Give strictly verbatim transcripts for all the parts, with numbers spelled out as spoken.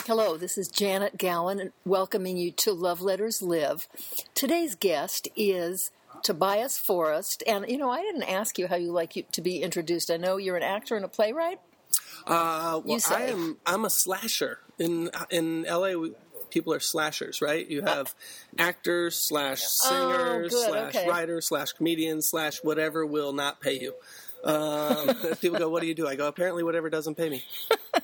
Hello, this is Janet Gowan welcoming you to Love Letters Live. Today's guest is Tobias Forrest, and you know, I didn't ask you how you like you to be introduced. I know you're an actor and a playwright. Uh, well, I am. I'm a slasher in in L A. People are slashers, right? You have actors slash singers oh, slash okay. writers slash comedians slash whatever will not pay you. Um, people go, "What do you do?" I go, "Apparently, whatever doesn't pay me."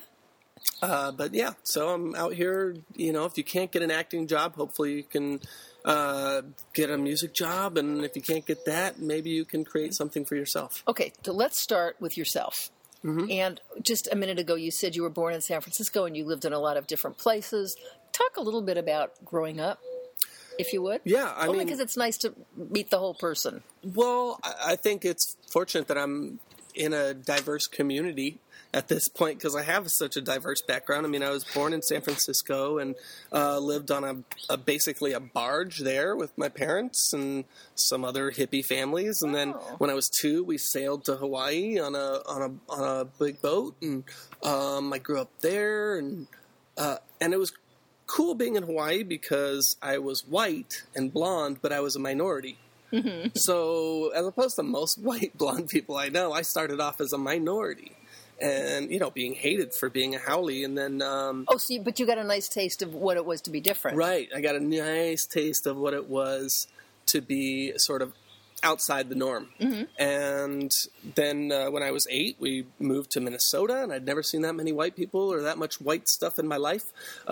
Uh, but yeah, so I'm out here, you know, if you can't get an acting job, hopefully you can uh, get a music job. And if you can't get that, maybe you can create something for yourself. Okay, so let's start with yourself. Mm-hmm. And just a minute ago, you said you were born in San Francisco and you lived in a lot of different places. Talk a little bit about growing up, if you would. Yeah, I Only mean, because it's nice to meet the whole person. Well, I think it's fortunate that I'm in a diverse community at this point because I have such a diverse background. I mean, I was born in San Francisco and uh, lived on a, a basically a barge there with my parents and some other hippie families. And then Oh. when I was two, we sailed to Hawaii on a on a on a big boat, and um, I grew up there, and uh, and it was cool being in Hawaii because I was white and blonde, but I was a minority. Mm-hmm. So, as opposed to most white blonde people I know, I started off as a minority, and you know, being hated for being a haole, and then um, Oh, so you, but you got a nice taste of what it was to be different. right, I got a nice taste of what it was to be sort of outside the norm. Mm-hmm. And then uh, when I was eight, we moved to Minnesota, and I'd never seen that many white people or that much white stuff in my life.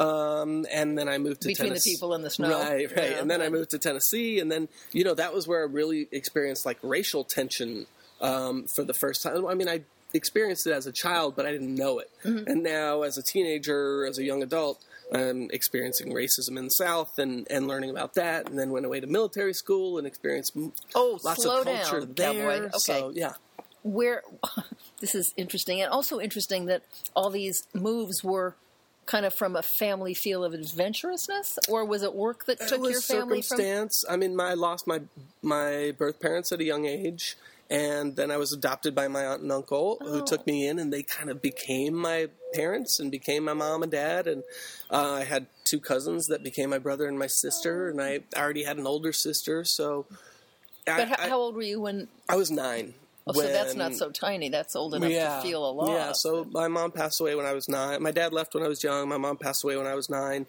Um, and then I moved to Between Tennessee. the people in the snow. Right, right. Yeah. And then I moved to Tennessee, and then, you know, that was where I really experienced, like, racial tension um, for the first time. I mean, I experienced it as a child, but I didn't know it. Mm-hmm. And now, as a teenager, as a young adult, I'm experiencing racism in the South and, and learning about that, and then went away to military school and experienced Oh, lots slow of culture down, there. cowboy. Okay. So, yeah. Where this is interesting, and also interesting that all these moves were kind of from a family feel of adventurousness, or was it work that took It was your family from? circumstance. I mean, my, I lost my my birth parents at a young age, and then I was adopted by my aunt and uncle, Oh. who took me in, and they kind of became my parents and became my mom and dad. And uh, I had two cousins that became my brother and my sister, and I already had an older sister. So, But I, how, I, how old were you when? I was nine. Oh, so that's when- not so tiny. That's old enough to feel a loss. Yeah, so my mom passed away when I was nine. My dad left when I was young. My mom passed away when I was nine.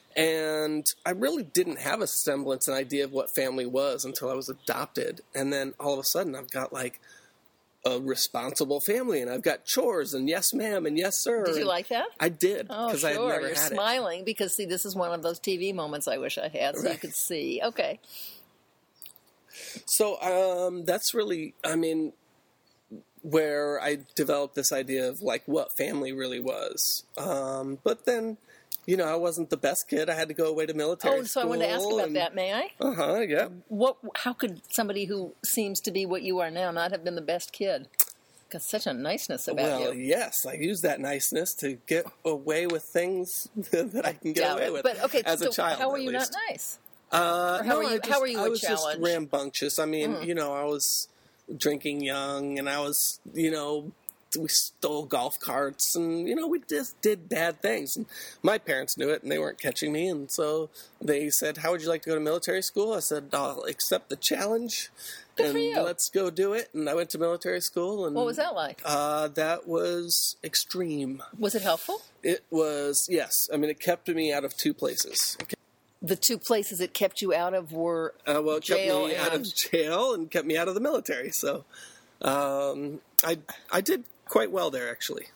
And I really didn't have a semblance, an idea of what family was until I was adopted. And then all of a sudden I've got like a responsible family, and I've got chores and yes ma'am and yes sir. Did you and like that? I did, Oh, because sure. I had never You're had smiling because, see, this is one of those T V moments I wish I had, so you Right. could see. Okay. it. So um, that's really, I mean, where I developed this idea of like what family really was. Um, but then, you know, I wasn't the best kid. I had to go away to military Oh, so I wanted to ask school about and- that. May I? Uh-huh, yeah. What? How could somebody who seems to be what you are now not have been the best kid? Got such a niceness about Well, you. yes, I use that niceness to get away with things that I can get Doubt away it. with But okay, as so a child. how were at you least. not nice? Uh, Or how no, were you- I how just- were you I a was challenge? just rambunctious. I mean, Mm. you know, I was drinking young, and I was, you know, we stole golf carts, and you know, we just did bad things. And my parents knew it, and they weren't catching me, and so they said, "How would you like to go to military school?" I said, "I'll accept the challenge, Good and for you. let's go do it." And I went to military school, and What was that like? Uh, that was extreme. Was it helpful? It was, yes. I mean, it kept me out of two places. It kept- The two places it kept you out of were Uh, well, it jail kept me out and- of jail and kept me out of the military. So um, I I did quite well there, actually.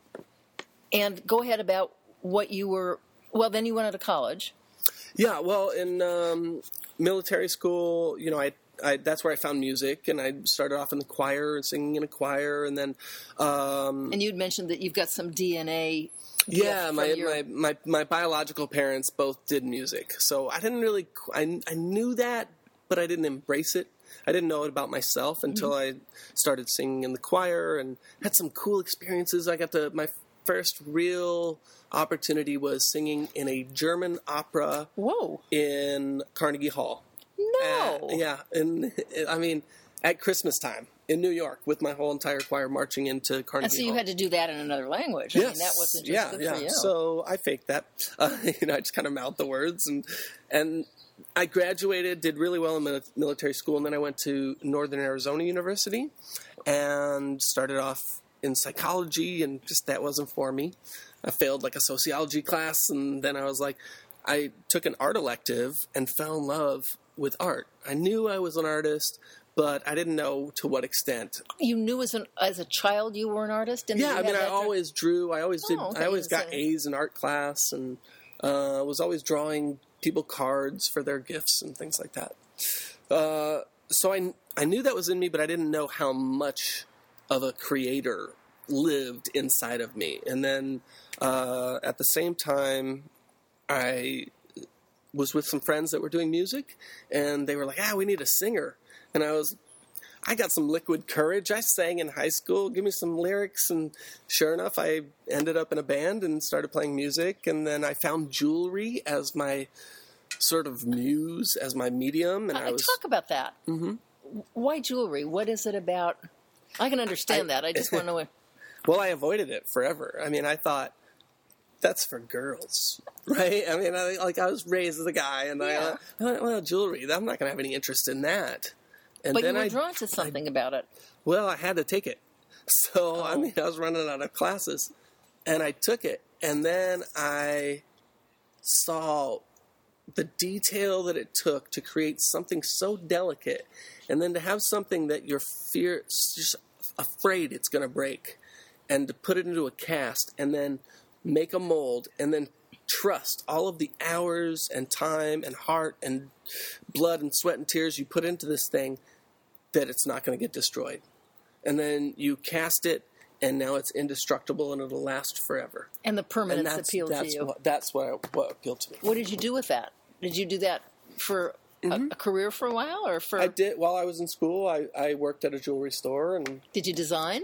and go ahead about what you were. Well, then you went to college. Yeah, well, in um, military school, you know, I, I that's where I found music, and I started off in the choir and singing in a choir, and then um, And you'd mentioned that you've got some D N A. yeah, gift my, from your- my my my biological parents both did music, so I didn't really I I knew that, but I didn't embrace it. I didn't know it about myself until I started singing in the choir and had some cool experiences. I got to my first real opportunity was singing in a German opera Whoa! in Carnegie Hall. No. Uh, yeah, and I mean at Christmas time. in New York with my whole entire choir marching into Carnegie And so you Hall. had to do that in another language. I Yes. mean, that wasn't just yeah, good yeah. for you. So I faked that. Uh, you know, I just kind of mouthed the words, and and I graduated, did really well in mil- military school, and then I went to Northern Arizona University and started off in psychology, and just that wasn't for me. I failed like a sociology class, and then I was like, I took an art elective and fell in love with art. I knew I was an artist, but I didn't know to what extent. You knew as an as a child you were an artist? And Yeah, you I mean, had I that- always drew. I always did. Oh, okay, I always you got said- A's in art class, and uh, was always drawing people cards for their gifts and things like that. Uh, so I I knew that was in me, but I didn't know how much of a creator lived inside of me. And then uh, at the same time, I was with some friends that were doing music, and they were like, ah, we need a singer. And I was, I got some liquid courage. I sang in high school. Give me some lyrics. And sure enough, I ended up in a band and started playing music. And then I found jewelry as my sort of muse, as my medium. And I, I was talk about that. Mm-hmm. Why jewelry? What is it about? I can understand I- that. I just want to know. Well, I avoided it forever. I mean, I thought that's for girls, right? I mean, I, like I was raised as a guy, and Yeah. I, I thought, well, jewelry. I'm not going to have any interest in that. And But you then were I, drawn to something about it. well, I had to take it. So I Oh. mean, I was running out of classes, and I took it, and then I saw the detail that it took to create something so delicate, and then to have something that you're fear, just afraid it's going to break, and to put it into a cast, and then make a mold, and then trust all of the hours and time and heart and blood and sweat and tears you put into this thing, that it's not going to get destroyed. And then you cast it, and now it's indestructible, and it'll last forever. And the And permanence that's, appealed that's to you. What, that's what, what appealed to me. What did you do with that? Did you do that for a, a career for a while, or for? I did, while I was in school, I, I worked at a jewelry store, and Did you design?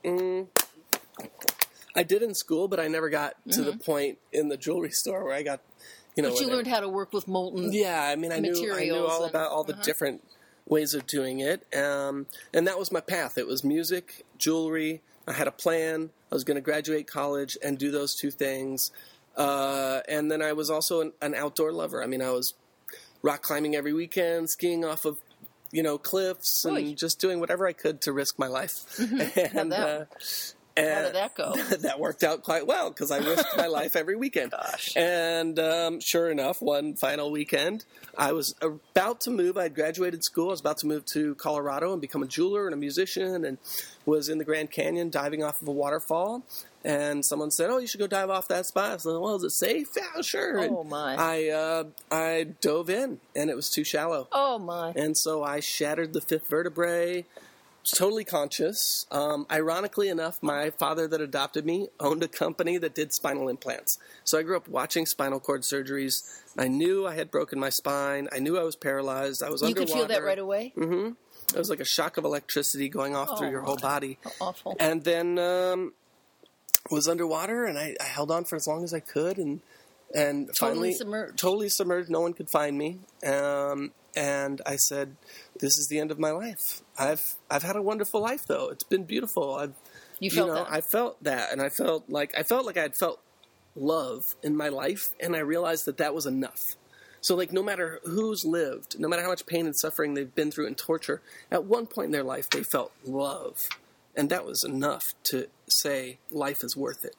I did in school, but I never got to the point in the jewelry store where I got, you know. But you when I- learned how to work with molten. Yeah, I mean, I knew I knew materials all and- about all the different ways of doing it, um, and that was my path. It was music, jewelry. I had a plan. I was going to graduate college and do those two things, uh, and then I was also an, an outdoor lover. I mean, I was rock climbing every weekend, skiing off of, you know, cliffs, and Oy. just doing whatever I could to risk my life. And that- uh, How and did that go? that worked out quite well because I risked my life every weekend. Gosh. And um, sure enough, one final weekend, I was about to move. I had graduated school. I was about to move to Colorado and become a jeweler and a musician, and was in the Grand Canyon diving off of a waterfall. And someone said, "Oh, you should go dive off that spot." I said, "Well, is it safe?" "Yeah, sure." Oh, And my. I uh, I dove in, and it was too shallow. Oh my! And so I shattered the fifth vertebrae. Was totally conscious. Um, ironically enough, my father that adopted me owned a company that did spinal implants. So I grew up watching spinal cord surgeries. I knew I had broken my spine. I knew I was paralyzed. I was You underwater. could feel that right away. Mm-hmm. It was like a shock of electricity going off Oh, through your whole my. body. How awful. And then um, was underwater, and I, I held on for as long as I could, and and Totally finally submerged. totally submerged. No one could find me. Um, and I said, "This is the end of my life. I've I've had a wonderful life, though. It's been beautiful. I've You felt know, that. I felt that, and I felt like I felt like I had felt love in my life, and I realized that that was enough. So, like, no matter who's lived, no matter how much pain and suffering they've been through and torture, at one point in their life they felt love, and that was enough to say life is worth it.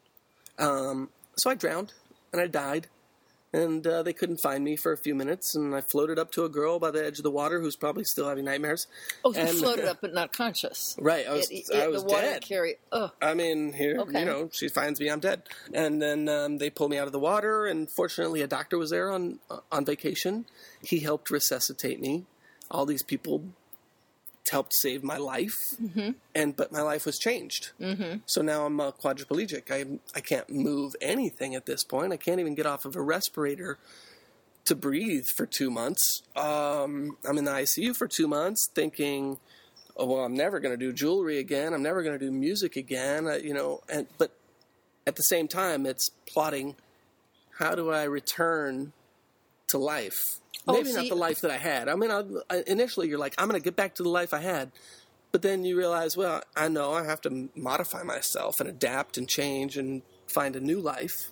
Um, so I drowned, and I died. And uh, they couldn't find me for a few minutes, and I floated up to a girl by the edge of the water who's probably still having nightmares. Oh, you and, floated up but not conscious. Right, I was, It- I it- was the water dead. carried. Oh, I mean, here, Okay. you know, she finds me, I'm dead. And then um, they pull me out of the water, and fortunately a doctor was there on on vacation. He helped resuscitate me. All these people helped save my life, mm-hmm. and but my life was changed. Mm-hmm. So now I'm uh, quadriplegic. I I can't move anything at this point. I can't even get off of a respirator to breathe for two months. Um, I'm in the I C U for two months thinking, oh, well, I'm never going to do jewelry again. I'm never going to do music again. I, you know, and but at the same time, it's plotting, how do I return to life? Oh, Maybe see- not the life that I had. I mean, I, I, initially you're like, I'm going to get back to the life I had. but then you realize, well, I know I have to modify myself and adapt and change and find a new life.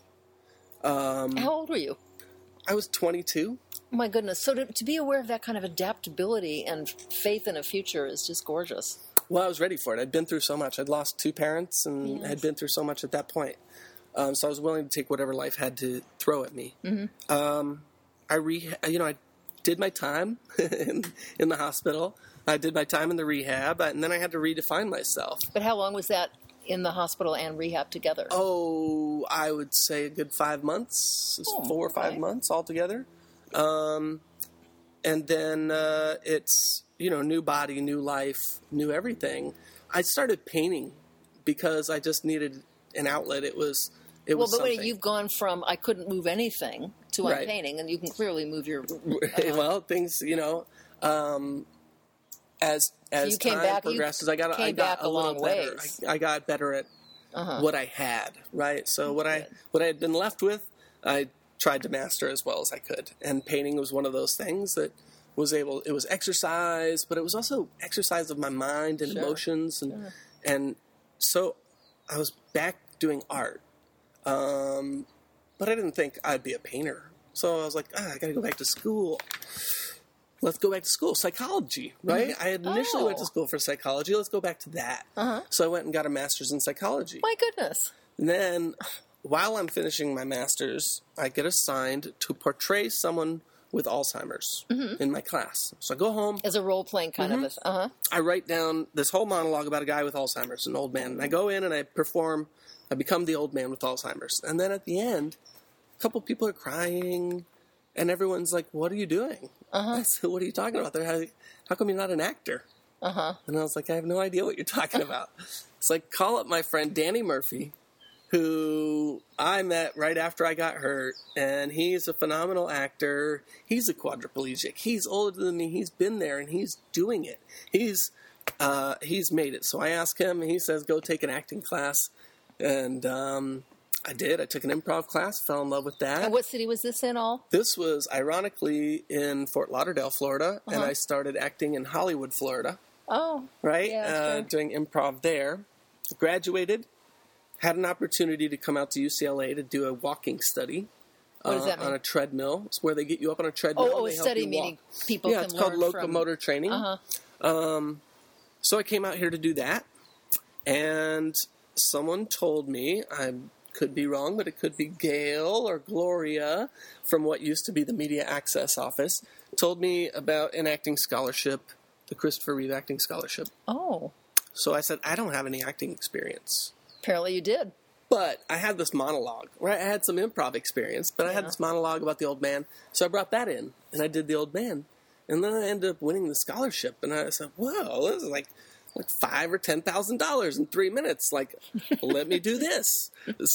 Um, How old were you? I was twenty-two. Oh my goodness. So to, to be aware of that kind of adaptability and faith in a future is just gorgeous. Well, I was ready for it. I'd been through so much. I'd lost two parents and Yes. had been through so much at that point. Um, so I was willing to take whatever life had to throw at me. Mm-hmm. Um, I re, you know, I did my time in, in the hospital. I did my time in the rehab, and then I had to redefine myself. But how long was that in the hospital and rehab together? Oh, I would say a good five months, Oh, four or five okay. months altogether. Um, and then uh, it's, you know, new body, new life, new everything. I started painting because I just needed an outlet. It was, it well, was but something. wait, you've gone from I couldn't move anything to I'm Right. painting, and you can clearly move your. Well, things, you know, um, as as you came time back- you progresses, I got I came got back a a little long better. ways. I, I got better at Uh-huh. what I had, right? So what I Good. what I had been left with, I tried to master as well as I could. And painting was one of those things that was able. It was exercise, but it was also exercise of my mind and Sure. emotions, and Sure. and so I was back doing art. Um, but I didn't think I'd be a painter. So I was like, ah, I got to go back to school. Let's go back to school. Psychology, right? I had initially went to Oh. school for psychology. Let's go back to that. Uh-huh. So I went and got a master's in psychology. My goodness. And then, while I'm finishing my master's, I get assigned to portray someone with Alzheimer's in my class. So I go home. As a role playing kind of a. Uh huh. I write down this whole monologue about a guy with Alzheimer's, an old man. And I go in and I perform. I become the old man with Alzheimer's. And then at the end, a couple people are crying, and everyone's like, "What are you doing?" Uh-huh. I said, "What are you talking about? There, how, how come you're not an actor?" Uh huh. And I was like, "I have no idea what you're talking about." It's like, call up my friend Danny Murphy, who I met right after I got hurt, and he's a phenomenal actor. He's a quadriplegic. He's older than me. He's been there, and he's doing it. He's uh, he's made it. So I asked him, and he says, "Go take an acting class." And um, I did. I took an improv class, fell in love with that. And what city was this in all? This was ironically in Fort Lauderdale, Florida, and Uh-huh. I started acting in Hollywood, Florida. Oh. Right? Yeah, uh, sure. doing improv there. Graduated, had an opportunity to come out to U C L A to do a walking study. What does uh, that mean? On a treadmill. It's where they get you up on a treadmill. Oh, oh, and a they help study you meaning walk. people Yeah, can it's called learn from- locomotor training. Uh-huh. Um, so I came out here to do that, and someone told me, I could be wrong, but it could be Gail or Gloria from what used to be the Media Access Office, told me about an acting scholarship, the Christopher Reeve Acting Scholarship. Oh. So I said, I don't have any acting experience. Apparently you did. But I had this monologue, right? I had some improv experience, but I had Yeah. this monologue about the old man. So I brought that in, and I did the old man. And then I ended up winning the scholarship. And I said, whoa, this is like like five or ten thousand dollars in three minutes. Like, let me do this.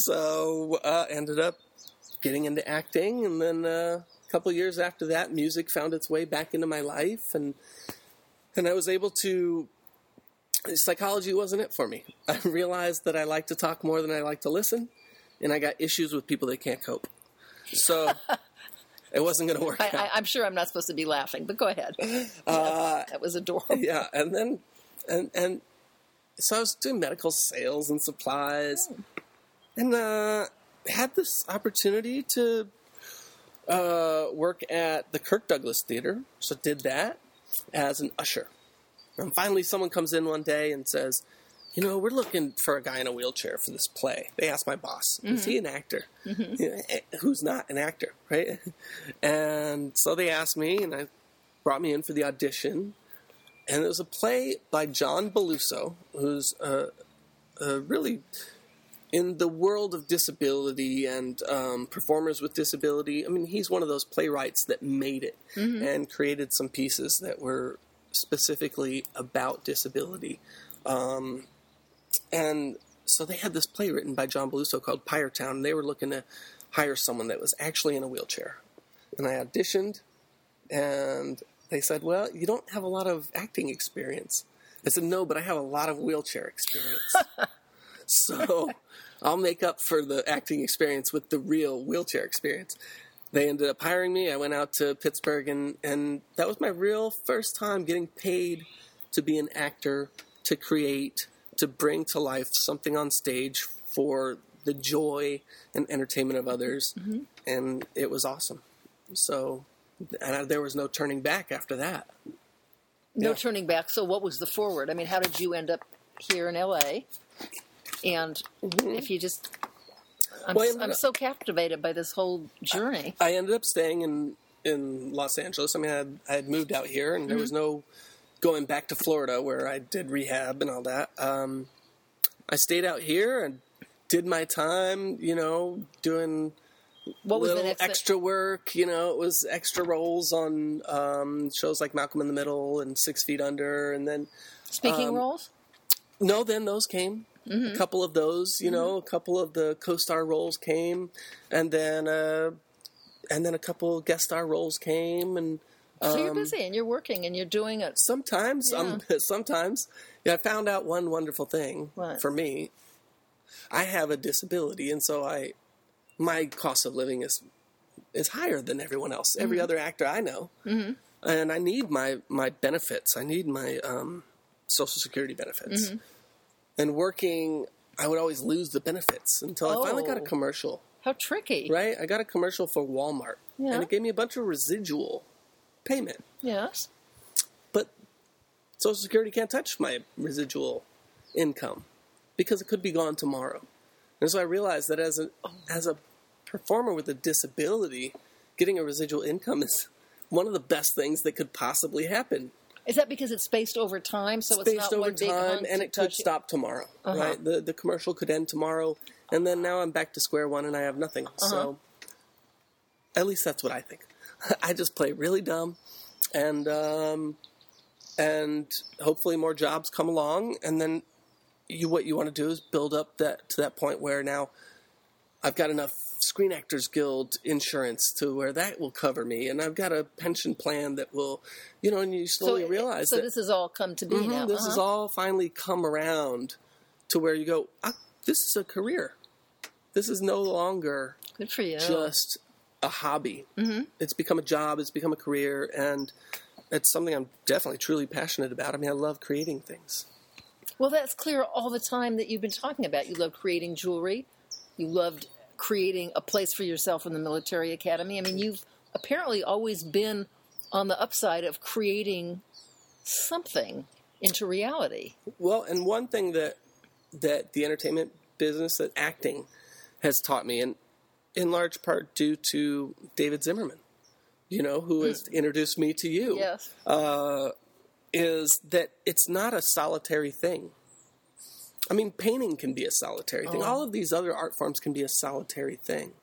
So uh, ended up getting into acting, and then uh, a couple of years after that, music found its way back into my life, and and I was able to. Psychology wasn't it for me. I realized that I like to talk more than I like to listen, and I got issues with people that can't cope. So it wasn't going to work I, out. I, I'm sure I'm not supposed to be laughing, but go ahead. Uh, That was adorable. yeah, and then and and so I was doing medical sales and supplies, and uh, had this opportunity to uh, work at the Kirk Douglas Theater. So did that as an usher. And finally, someone comes in one day and says, "You know, we're looking for a guy in a wheelchair for this play." They asked my boss, "Is he an actor?" You know, eh, who's not an actor, right? And so they asked me, and I brought me in for the audition. And it was a play by John Beluso, who's uh, uh, really in the world of disability and um, performers with disability. I mean, he's one of those playwrights that made it and created some pieces that were specifically about disability. Um, and so they had this play written by John Beluso called Piretown, and they were looking to hire someone that was actually in a wheelchair. And I auditioned, and they said, "Well, you don't have a lot of acting experience." I said, "No, but I have a lot of wheelchair experience." So I'll make up for the acting experience with the real wheelchair experience. They ended up hiring me. I went out to Pittsburgh, and, and that was my real first time getting paid to be an actor to create, to bring to life something on stage for the joy and entertainment of others, mm-hmm. and it was awesome. So, and I, there was no turning back after that. No yeah. turning back. So what was the forward? I mean, how did you end up here in L A? And mm-hmm. if you just, I'm, well, I'm so captivated by this whole journey. I, I ended up staying in, in Los Angeles. I mean, I had, I had moved out here, and mm-hmm. there was no going back to Florida where I did rehab and all that. Um, I stayed out here and did my time, you know, doing what was little the next extra thing? work. You know, it was extra roles on um, shows like Malcolm in the Middle and Six Feet Under, and then speaking um, roles. No, then those came. Mm-hmm. A couple of those, you mm-hmm. know, a couple of the co-star roles came, and then uh, and then a couple of guest star roles came, and um, so you're busy and you're working and you're doing it. Sometimes, yeah. um, sometimes, yeah. I found out one wonderful thing what? for me. I have a disability, and so I, my cost of living is is higher than everyone else, every mm-hmm. other actor I know, mm-hmm. and I need my, my benefits. I need my um, Social Security benefits. Mm-hmm. And working, I would always lose the benefits until oh. I finally got a commercial. How tricky! Right, I got a commercial for Walmart, yeah. and it gave me a bunch of residual payment. Yes, but Social Security can't touch my residual income, because it could be gone tomorrow. And so I realized that as a as a performer with a disability, getting a residual income is one of the best things that could possibly happen. Is that because it's spaced over time, so spaced it's not over one big time, hunk and it could stop tomorrow, uh-huh. right? The the commercial could end tomorrow, and then now I'm back to square one, and I have nothing. Uh-huh. So at least that's what I think. I just play really dumb, and um, and hopefully more jobs come along, and then you what you want to do is build up that to that point where now I've got enough Screen Actors Guild insurance to where that will cover me, and I've got a pension plan that will, you know, and you slowly so, realize so that... So this has all come to be mm-hmm, now. This uh-huh. has all finally come around to where you go, ah, this is a career. This is no longer Good for you. just a hobby. Mm-hmm. It's become a job, it's become a career, and it's something I'm definitely truly passionate about. I mean, I love creating things. Well, that's clear all the time that you've been talking about. You love creating jewelry. You loved creating a place for yourself in the military academy. I mean, you've apparently always been on the upside of creating something into reality. Well, and one thing that that the entertainment business, that acting, has taught me, and in large part due to David Zimmerman, you know, who has mm. introduced me to you, yes. uh, is that it's not a solitary thing. I mean, painting can be a solitary thing. Oh. All of these other art forms can be a solitary thing.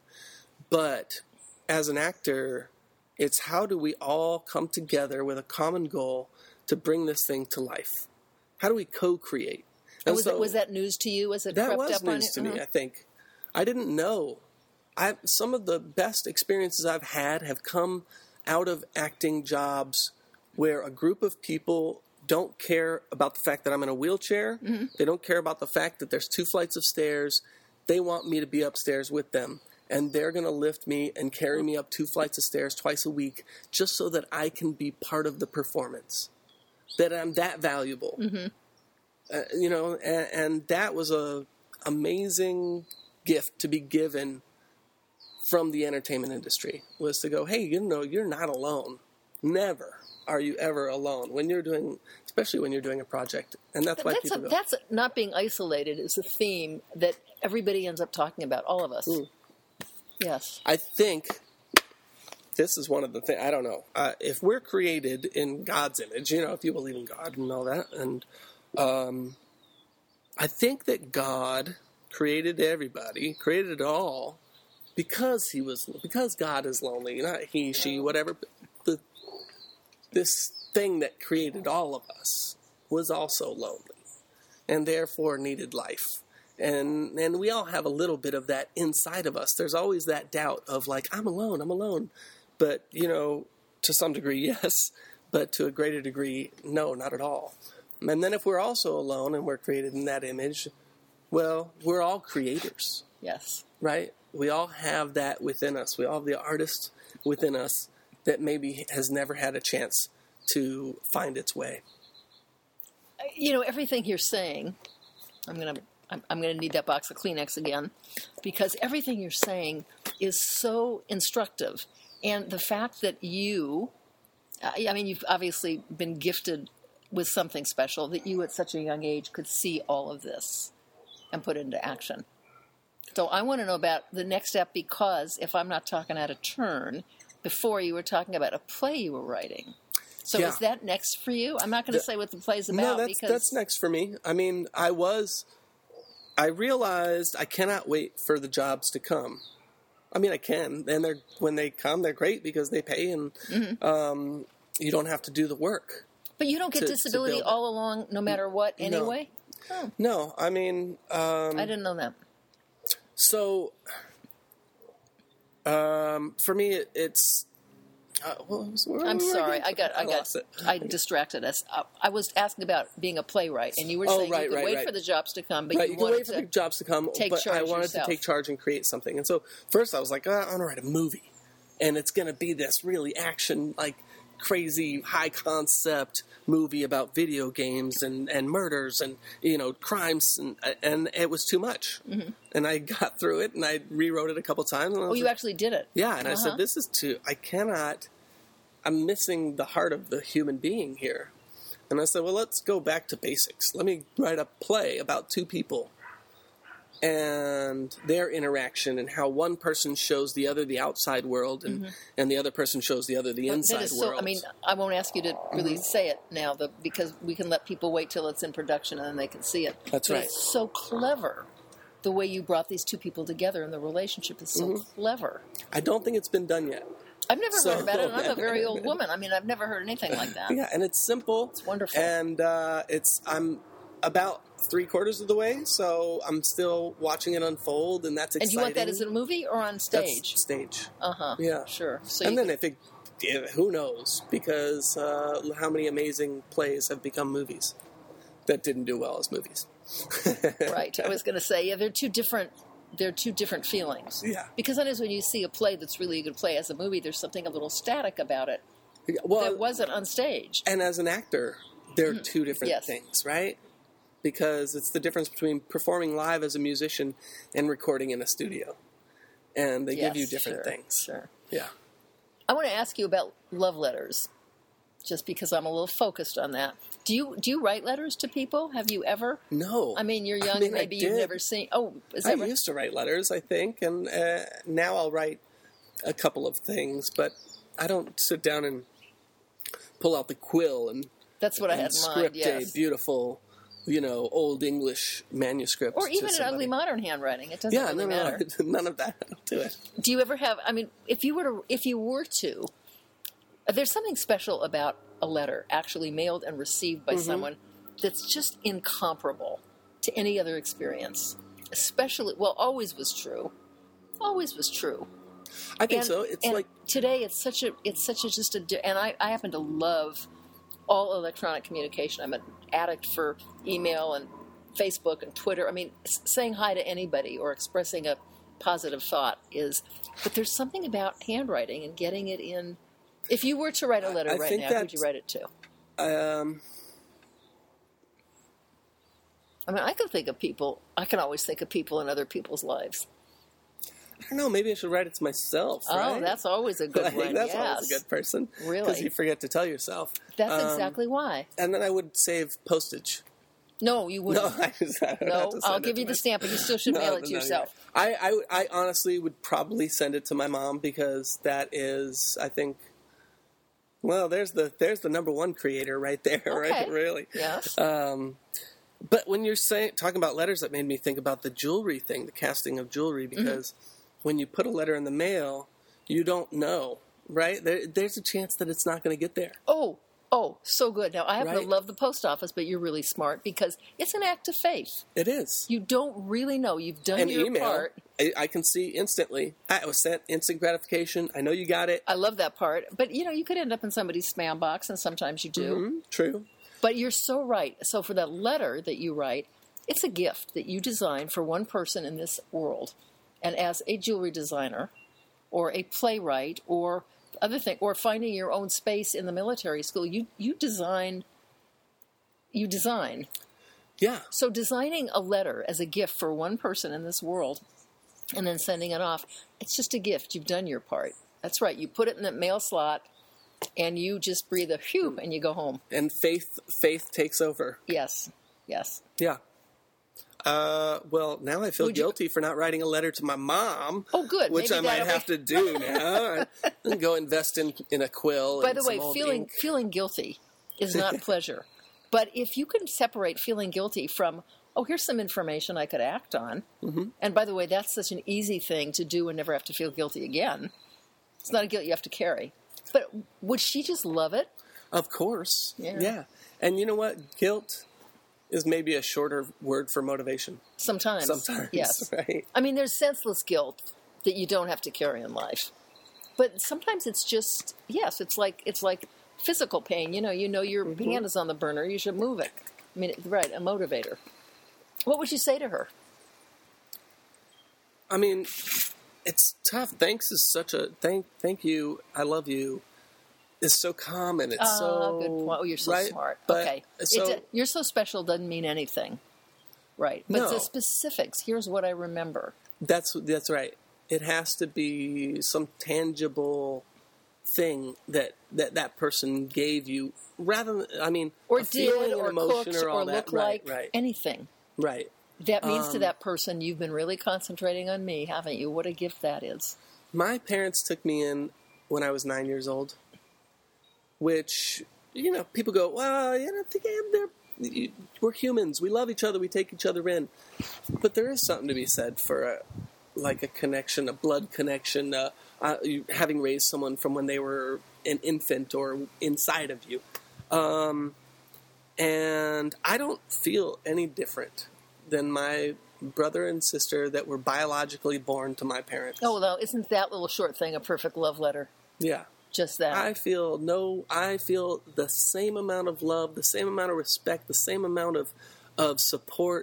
But as an actor, it's how do we all come together with a common goal to bring this thing to life? How do we co-create? And was, so, it, was that news to you as it that crept was up on news you? to uh-huh. me, I think. I didn't know. I some of the best experiences I've had have come out of acting jobs where a group of people don't care about the fact that I'm in a wheelchair. Mm-hmm. They don't care about the fact that there's two flights of stairs. They want me to be upstairs with them. And they're going to lift me and carry me up two flights of stairs twice a week just so that I can be part of the performance. That I'm that valuable. Mm-hmm. Uh, you know, and, and that was a amazing gift to be given from the entertainment industry, was to go, hey, you know, you're not alone. Never are you ever alone when you're doing, especially when you're doing a project. And that's why that's people a, go. That's a, not being isolated is a theme that everybody ends up talking about, all of us. Mm. Yes. I think this is one of the things, I don't know, uh, if we're created in God's image, you know, if you believe in God and all that, and um, I think that God created everybody, created it all, because he was, because God is lonely, not he, she, whatever. The, this thing that created all of us was also lonely, and therefore needed life. And and we all have a little bit of that inside of us. There's always that doubt of like, I'm alone, I'm alone. But, you know, to some degree, yes. But to a greater degree, no, not at all. And then if we're also alone and we're created in that image, well, we're all creators. Yes. Right? We all have that within us. We all have the artist within us that maybe has never had a chance to find its way. you know, everything you're saying, I'm going to I'm, I'm going to need that box of Kleenex again, because everything you're saying is so instructive. And the fact that you, I mean, you've obviously been gifted with something special, that you at such a young age could see all of this and put it into action. So I want to know about the next step, because if I'm not talking out of turn, before you were talking about a play you were writing. So Yeah. is that next for you? I'm not going to say what the play's about. No, that's, because that's next for me. I mean, I was, I realized I cannot wait for the jobs to come. I mean, I can, and they're when they come, they're great because they pay, and Mm-hmm. um, you don't have to do the work. But you don't get to- to disability build it. all along, no matter what, No. anyway? Oh, No, I mean, um, I didn't know that. so um, for me, it, it's. Uh, what was- where I'm were we sorry, again? I got, I got, lost it. I distracted us. I, I was asking about being a playwright, and you were Oh, saying right, you could right, wait right. for the jobs to come, but Right, you, you can wanted wait for to the jobs to come, take but I charge wanted yourself. to take charge and create something. And so first I was like, oh, I want to write a movie, and it's going to be this really action, like crazy, high concept movie about video games and, and murders and you know crimes, and and it was too much. Mm-hmm. And I got through it, and I rewrote it a couple times. And I Oh, was you like, actually did it. yeah, and I Uh-huh. said, this is too. I cannot. I'm missing the heart of the human being here. And I said, well, let's go back to basics. Let me write a play about two people and their interaction and how one person shows the other the outside world and, Mm-hmm. and the other person shows the other the That inside is so, world. I mean, I won't ask you to really Mm-hmm. say it now, the, because we can let people wait till it's in production and then they can see it. That's but right. It's so clever, the way you brought these two people together, and the relationship is so Mm-hmm. clever. I don't think it's been done yet. I've never So- heard about it, and I'm a very old woman. I mean, I've never heard anything like that. Yeah, and it's simple. It's wonderful. And uh, it's I'm about three quarters of the way, so I'm still watching it unfold, and that's And exciting. you want that as a movie or on That's stage? stage. Uh huh. Yeah. Sure. So and you then can- if it, yeah, who knows? Because uh, how many amazing plays have become movies that didn't do well as movies? right. I was going to say, yeah, they're two different. They're two different feelings. Yeah. Because sometimes when you see a play that's really a good play as a movie, there's something a little static about it Well, that wasn't on stage. and as an actor, they're two different Yes. things, right? Because it's the difference between performing live as a musician and recording in a studio, and they give you Yes, different sure, things. Sure. Yeah. I want to ask you about love letters, just because I'm a little focused on that. Do you do you write letters to people? Have you ever? No. I mean, you're young. I mean, I maybe you've did. never seen. Oh, is I that right? used to write letters, I think, and uh, now I'll write a couple of things, but I don't sit down and pull out the quill and, That's what I and had in mind. script Yes. a beautiful, you know, old English manuscript. Or to even in somebody. ugly modern handwriting. It doesn't Yeah, really no, no, matter. no, none of that. I don't do it. Do you ever have? I mean, if you were to, if you were to, there's something special about a letter actually mailed and received by Mm-hmm. someone that's just incomparable to any other experience. Especially, well, always was true. Always was true. I think And- so. It's and like today, it's such a, it's such a just a, di- and I, I happen to love all electronic communication. I'm an addict for email and Facebook and Twitter. I mean, s- saying hi to anybody or expressing a positive thought is, but there's something about handwriting and getting it in. If you were to write a letter I right think now, who'd that's- you write it to? um, I mean, I can think of people. I can always think of people in other people's lives. I don't know. Maybe I should write it to myself. Oh, right? that's always a good I think one. that's yes. always a good person. Really? Because you forget to tell yourself. That's Um, exactly why. And then I would save postage. No, you No, wouldn't. I just, I don't have No, to I'll send it give to you the my- stamp, but you still should No, mail no, it to no, yourself. yeah. I, I, I honestly would probably send it to my mom because that is, I think, well, there's the there's the number one creator right there, right? Okay. Really. Yes. Um, but when you're saying talking about letters, that made me think about the jewelry thing, the casting of jewelry, because when you put a letter in the mail, you don't know, right? There, there's a chance that it's not going to get there. Oh, oh, so good. Now, I happen Right? to love the post office, but you're really smart because it's an act of faith. It is. You don't really know. You've done An your email, part. I, I can see instantly. I was sent instant gratification. I know you got it. I love that part. But, you know, you could end up in somebody's spam box, and sometimes you do. Mhm, true. But you're so right. So for that letter that you write, it's a gift that you design for one person in this world. And as a jewelry designer or a playwright or other thing, or finding your own space in the military school, you, you design you design. Yeah. So designing a letter as a gift for one person in this world and then sending it off, it's just a gift. You've done your part. That's right. You put it in the mail slot and you just breathe a phew and you go home. And faith faith takes over. Yes. Yes. Yeah. Uh, well, now I feel Would you- guilty for not writing a letter to my mom. Oh, good. Which Maybe I might that'll have be- to do now. And go invest in, in a quill. By and the some way, old feeling ink. feeling guilty is not pleasure. But if you can separate feeling guilty from, oh, here's some information I could act on. Mm-hmm. And by the way, that's such an easy thing to do and never have to feel guilty again. It's not a guilt you have to carry. But would she just love it? Of course. Yeah. yeah. And you know what? Guilt is maybe a shorter word for motivation. Sometimes. Sometimes. Yes. Right. I mean, there's senseless guilt that you don't have to carry in life. But sometimes it's just, yes, it's like it's like physical pain. You know, you know your Mm-hmm. hand is on the burner. You should move it. I mean, right, a motivator. What would you say to her? I mean, it's tough. Thanks is such a thank. Thank you. I love you. Is so common. It's Ah, so good point. Oh, you're so right? smart. But, okay. So it, you're so special doesn't mean anything. Right. But No. the specifics, here's what I remember. that's that's right. It has to be some tangible thing that that, that person gave you, rather than, I mean, Or a did, feeling, an or emotion, cooked, or all or that. looked right, like, right, anything. right. That means to Um, that person, you've been really concentrating on me, haven't you? What a gift that is. My parents took me in when I was nine years old, which, you know, people go, well, you know, they're, we're humans. We love each other. We take each other in. But there is something to be said for, a, like, a connection, a blood connection, uh, uh, you, having raised someone from when they were an infant or inside of you. Um, and I don't feel any different than my brother and sister that were biologically born to my parents. Oh, well, isn't that little short thing a perfect love letter? Yeah. Just that. I feel no, I feel the same amount of love, the same amount of respect, the same amount of, of support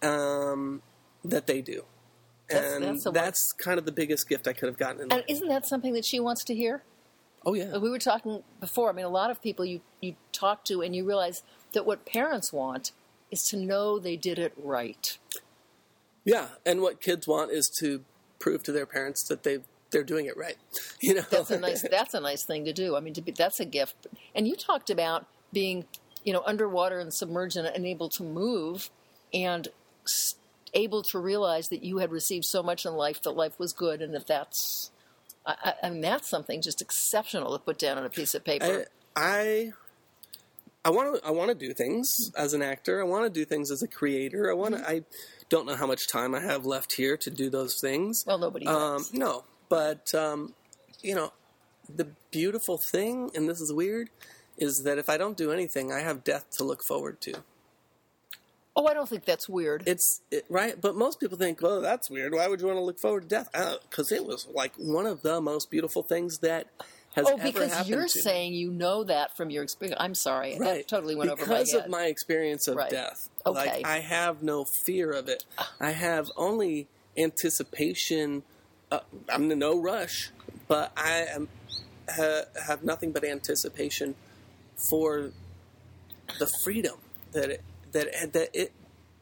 um, that they do. That's- And that's that's, the one- kind of the biggest gift I could have gotten in And life. isn't that something that she wants to hear? Oh, yeah. We were talking before. I mean, a lot of people you, you talk to and you realize that what parents want is to know they did it right. Yeah, and what kids want is to prove to their parents that they they're doing it right. You know, That's a nice. That's a nice thing to do. I mean, to be, that's a gift. And you talked about being, you know, underwater and submerged and unable to move, and s- able to realize that you had received so much in life that life was good, and that that's. I, I, I mean, that's something just exceptional to put down on a piece of paper. I I want to I want to do things as an actor. I want to do things as a creator. I want to. I don't know how much time I have left here to do those things. well, nobody Um, does. no, but um, you know, the beautiful thing, and this is weird, is that if I don't do anything, I have death to look forward to. Oh, I don't think that's weird. It's it, right, but most people think, well, that's weird. Why would you want to look forward to death? Because it was like one of the most beautiful things that has oh, ever because happened you're to me. saying you know that from your experience. I'm sorry, Right. that totally went because over my head. of my experience of Right. death. Okay. Like, I have no fear of it. I have only anticipation. Uh, I'm in no rush, but I am ha, have nothing but anticipation for the freedom that it, that that it.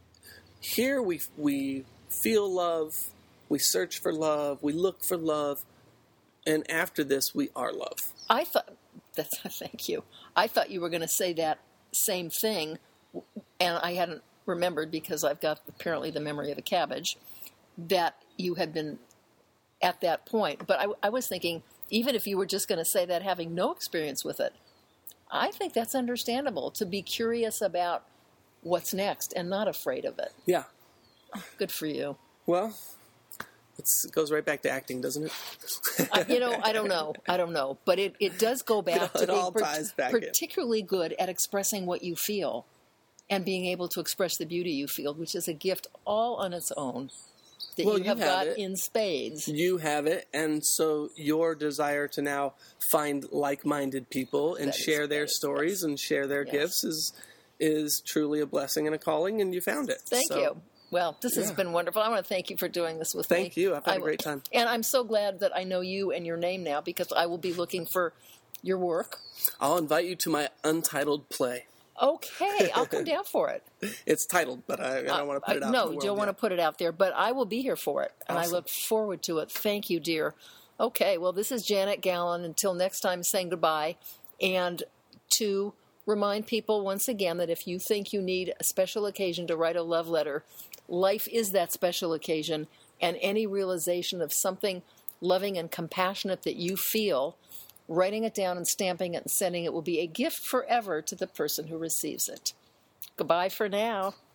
Here we we feel love, we search for love, we look for love, and after this we are love. I thought that's thank you. I thought you were going to say that same thing, and I hadn't remembered because I've got apparently the memory of a cabbage that you had been at that point. But I, I was thinking, even if you were just going to say that, having no experience with it, I think that's understandable to be curious about what's next and not afraid of it. Yeah. Good for you. Well, it's, it goes right back to acting, doesn't it? I, you know, I don't know. I don't know. But it, it does go back It- to it being all ties back in. particularly good at expressing what you feel and being able to express the beauty you feel, which is a gift all on its own that Well, you you have, have got it. in spades. You have it, and so your desire to now find like-minded people and That is share their great, stories yes. and share their Yes. gifts is is truly a blessing and a calling, and you found it. Thank So, you. Well, this has yeah. been wonderful. I want to thank you for doing this with me. Thank you. I've had I a will- great time. And I'm so glad that I know you and your name now because I will be looking for your work. I'll invite you to my untitled play. Okay, I'll come down for it. It's titled, but I, I don't uh, want to put it out. No, in the you don't want yet. to put it out there, but I will be here for it, and awesome. I look forward to it. Thank you, dear. Okay, well, this is Janet Gallen. Until next time, saying goodbye, and to remind people once again that if you think you need a special occasion to write a love letter, life is that special occasion, and any realization of something loving and compassionate that you feel, writing it down and stamping it and sending it will be a gift forever to the person who receives it. Goodbye for now.